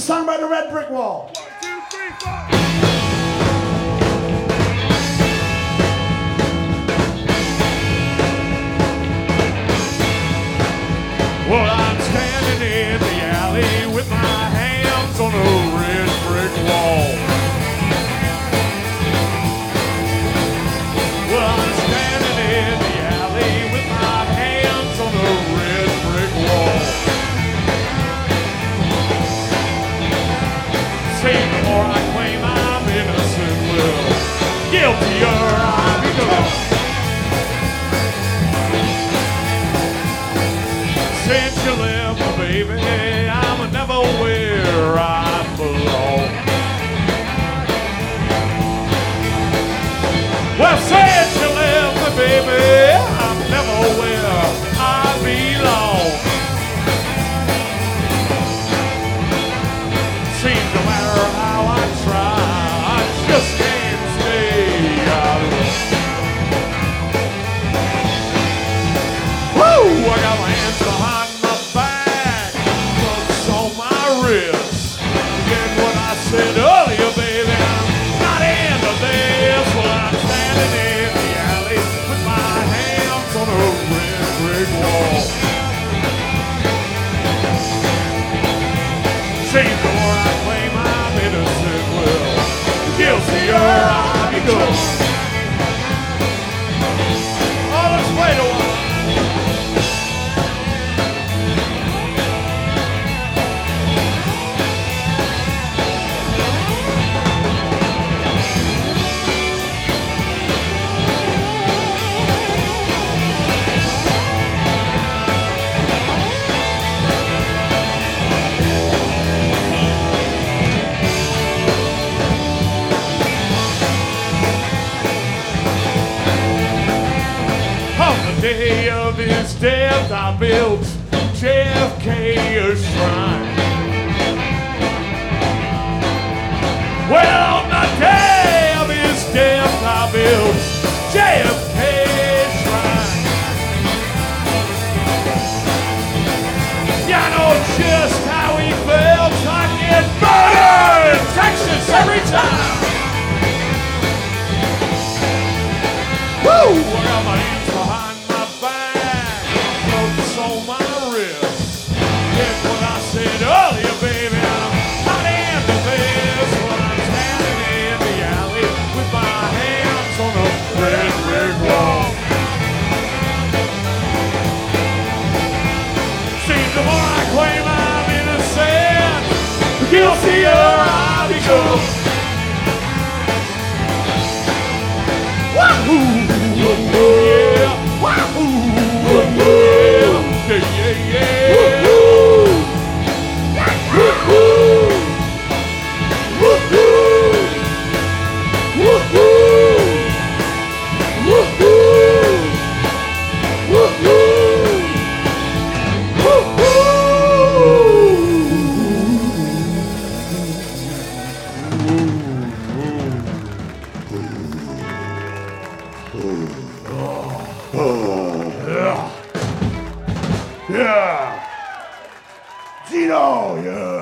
sung by the Red Brick Wall. 1, 2, 3, 4. Well, I'm standing in the alley with my hands on a red brick wall. Well, I'm standing in the alley with my hands on a red brick wall. See, the more I claim I'm innocent, well, guiltier I become. Since you left, baby, I'm never where I belong. Well, since you left, baby, I'm never where I belong. Seems no matter how I try, I just can't stay out of it. Woo! I got my hands behind my back, gloves on my wrists. Again, what I said earlier, baby, I'm not into this. Well, I'm standing in the alley with my hands on a red brick wall. Seems the more I claim I'm innocent, well, the guiltier I become. Oh, let's wait a while. Day of his death, I built JFK a shrine. Well, on the day of his death, I built JFK a shrine. Yeah, I know just how he felt. I get murdered in Texas every time. Woo! I got my hands behind on my wrist. Get what I said earlier, baby, I'm not into this. When I'm standing in the alley with my hands on a red brick wall. Seems the more I claim I'm innocent, the guiltier I become. Wahoo! Yeah! Wahoo! Yeah, yeah, yeah. Woo-hoo. Woo-hoo. Woo-hoo. Woo-hoo. Woo-hoo. Yeah. Gino, yeah.